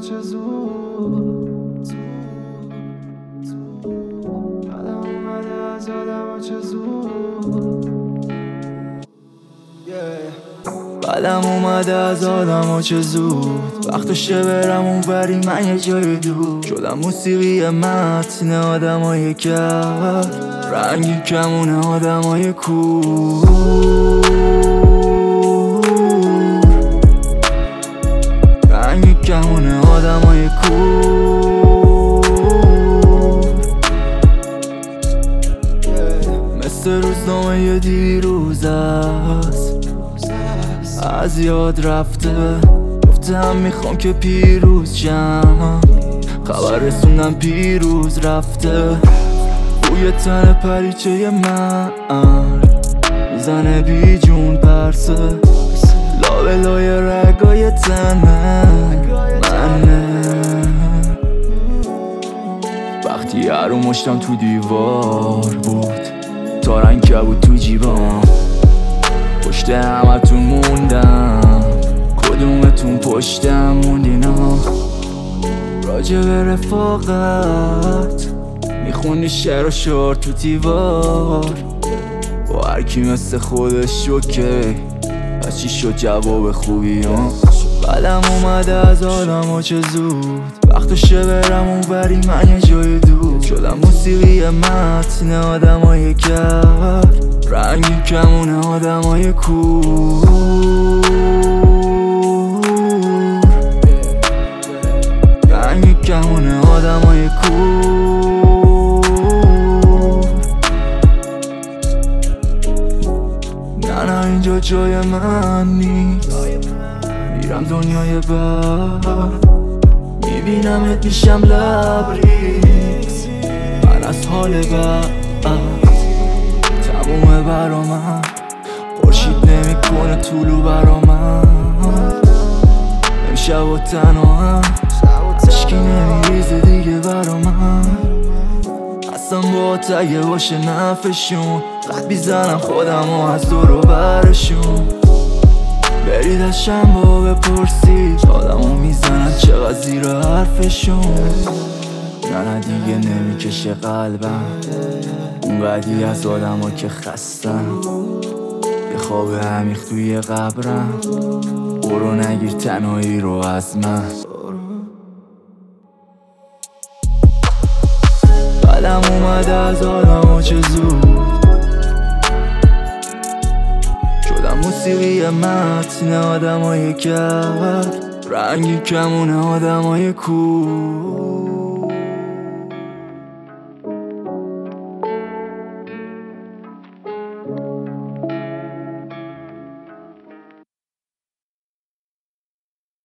چه زود قدم اومده از آدم چه زود قدم اومده از آدم چه زود وقتشه برم اونوری من یه جای دور شدم موسیقی متن آدمای کرد رنگی کمونه آدمای کور رنگی کمونه آدمای کور مثل روزنامه دیروز است از یاد رفته گفتم میخوام که پیروز شم خبر رسوندم پیروز رفته بوی تن پریچه من میزنه بی جون پرسه لابلای رگای تنه منه وقتی هرو مشتم تو دیوار بود تا رنگ بود تو جیبام پشت همتون موندم کدومتون پشتم موندینا راجع به رفاقت میخونی شعر و شعر تو دیوار با هرکی مثل خودش شکه از چی شد جواب خوبی قدم اومده از آدم چه زود وقتشه برم اونوری من یه جای دور شدم موسیقی متن آدمای کرد رنگی کمونه آدمای کور رنگی کمونه آدمای کور نه اینجا جای من نیست میرم دنیای بعد میبینمت میشم لبریز من از حال بعد تمومه برا من خورشید نمیکنه طولو برا من امشب و تنها عشقی نمیریزه دیگه برا من اصلا با تگه باشه نفشون قد بیزنم خودم و از دور و برشون برید از شنبا بپرسید آدمو میزنن چقدر زیر حرفشون نه دیگه نمیکشه قلبم اونقدی از آدم ها که خستم یه خواب عمیق توی قبرم برو نگیر تنهایی رو از من قدم اومده از آدم ها چه زود شدم موسیقی متن آدمای کرد رنگی کمونه آدمای کور